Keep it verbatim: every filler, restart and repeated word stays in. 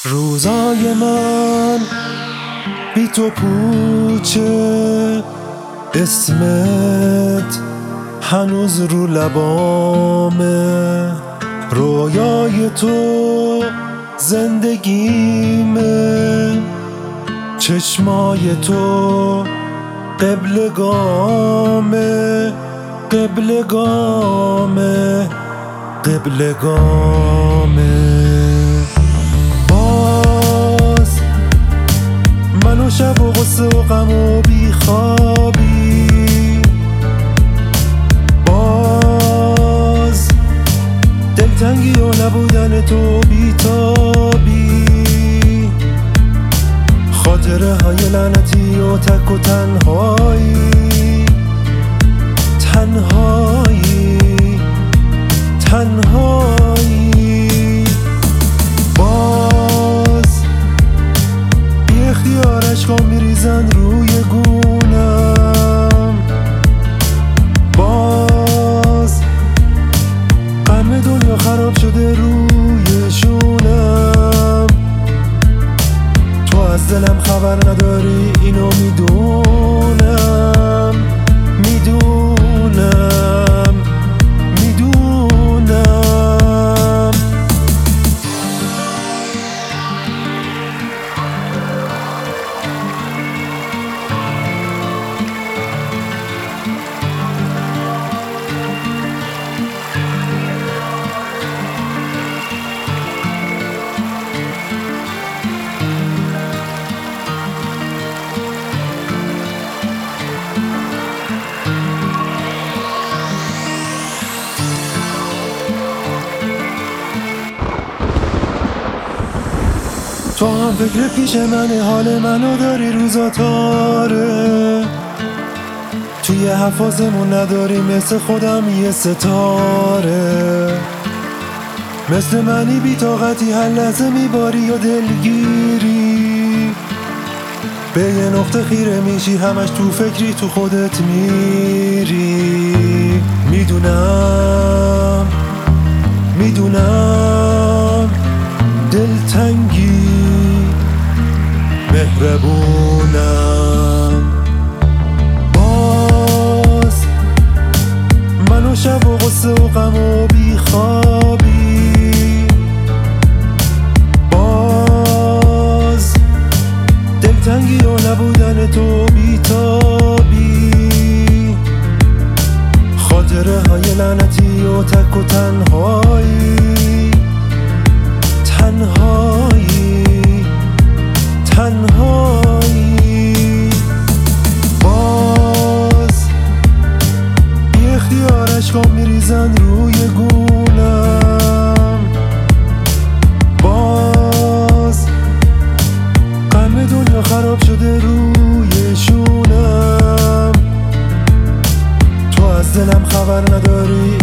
روزای من بی تو پوچه، اسمت هنوز رو لبامه، رویای تو زندگیمه، چشمای تو قبلگامه قبلگامه قبلگامه. باز من و شب و غصه و غم و بیخوابی، باز دلتنگی و نبودن تو بیتابی، خاطره های لعنتی و تک و تنهایی تنهایی تنهایی. باز بی اختیار عشقا میریزن روی گونم، باز غم دنیا خراب شده روی شونم. تو از دلم خبر نداری اینو میدونم میدونم میدونم. تو هم فکر پیش منه، حال منو داری روزا تاره، توی حفاظمون نداری مثل خودم یه ستاره، مثل منی بی طاقتی هر لحظه میباری یا دلگیری، به یه نقطه خیره میشی همش تو فکری تو خودت میری. میدونم میدونم دلتنگی مهربونم، باز من و شب و غصه و غم و بیخوابی، باز دلتنگی و نبودن تو بیتابی، خاطره های لعنتی و تک و تنهایی تنهایی تنهایی. باز بی اختیار عشقا میریزن روی گونم، باز غم دنیا خراب شده روی شونم. تو از دلم خبر نداری